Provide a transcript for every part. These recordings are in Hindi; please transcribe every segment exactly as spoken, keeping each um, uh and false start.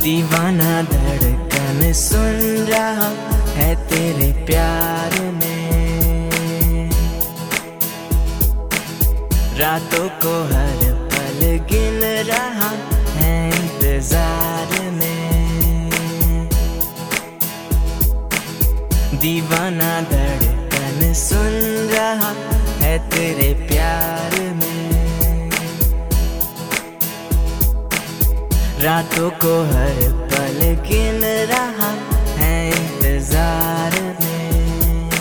दीवाना धड़कन सुन रहा है तेरे प्यार में, रातों को हर पल गिन रहा है इंतजार में। दीवाना धड़कन सुन रहा है तेरे प्यार में, रातों को हर पल गिन रहा है इंतजार में।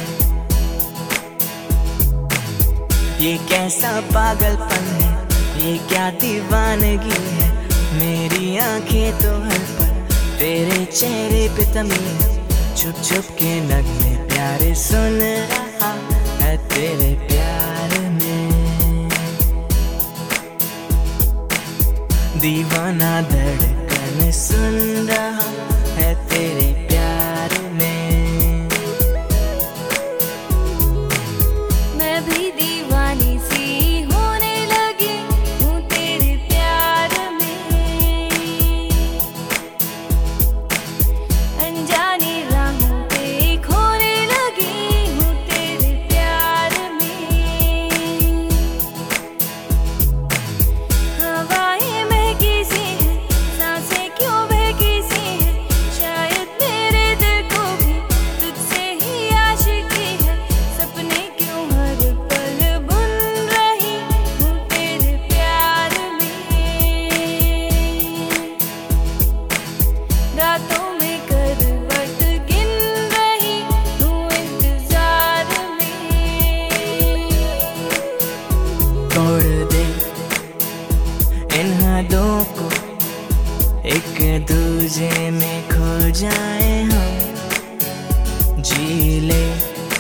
ये कैसा पागलपन है, ये क्या दीवानगी है, मेरी आंखें तो हर पल तेरे चेहरे पे तमी है। छुप छुप के नगमे प्यारे सुन रहा है तेरे प्यार में। दीवाना धड़कन सुन रहा है तेरे प्यार में। मैं भी दीवानी सी होने लगी हूँ तेरे प्यार में, अनजानी राहों पे खोने लगी हूँ तेरे प्यार में। हवाएं महकी सी हैं, सांसें क्यों बहकी सी हैं, शायद मेरे दिल को भी तुझसे ही आशिकी है। सपने क्यों हर पल बुन रही हूँ तेरे प्यार में, रातों में करवट गिन रही हूँ इंतजार में। तोड़ दे इन हदों को, एक दूजे में खो जाए हम, जी ले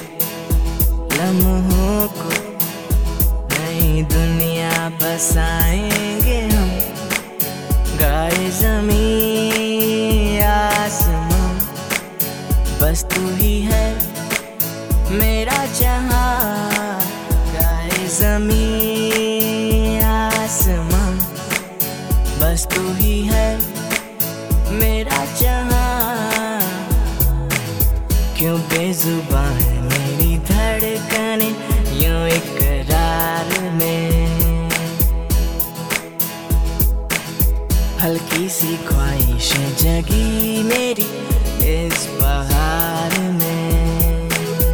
लम्हों को, नई दुनिया बसाएंगे हम। गाए ज़मीं आसमां, बस तू ही है मेरा जहां। गाए ज़मीं आसमां, बस तू ही है मेरा जहां। क्यों बेजुबां है मेरी धड़कने यूं इकरार में, हल्की सी ख्वाहिशें जगी मेरी इस बहार में।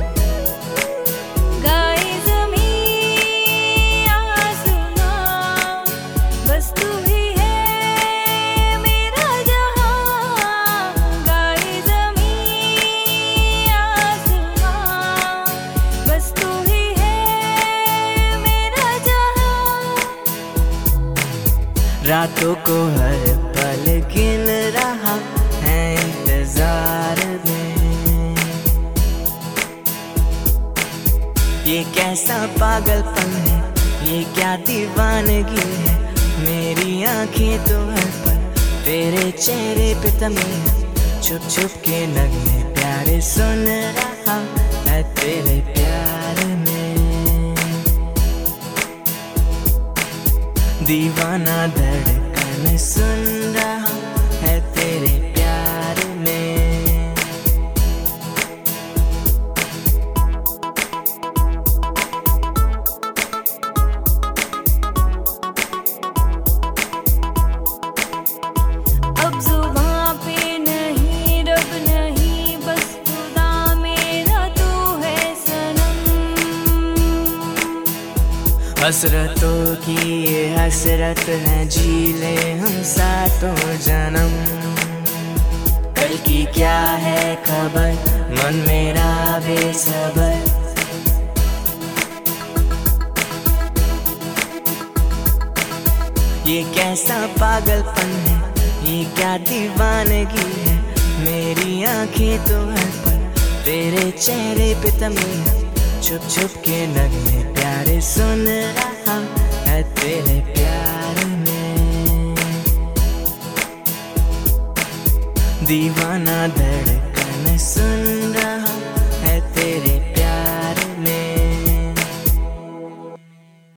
गाए ज़मीं आसमां, बस तू ही है मेरा जहां। गाए ज़मीं आसमां, बस तू ही है मेरा जहां। रातों को हर पल गिन रहा है इंतजार में। ये कैसा पागलपन है, ये क्या दीवानगी है, मेरी आंखें तो हर पल तेरे चेहरे पे तमी है। छुप छुप के नगमे प्यारे सुन रहा है तेरे प्यार में। दीवाना धड़कन सुन रहा है तेरे प्यार में। अब जुबां पे नहीं, रब नहीं, बस खुदा मेरा तू है सनम। हसरतों की ये हसरत है, जी ले हम सातों जन्म। कल की क्या है खबर, मन मेरा बेसबर। ये कैसा पागलपन है, ये क्या दीवानगी है, मेरी आंखें तो हर पल तेरे चेहरे पे तमी है। छुप छुप के नगमे प्यारे सुन रहा है तेरे प्यार में। दीवाना धड़कन सुन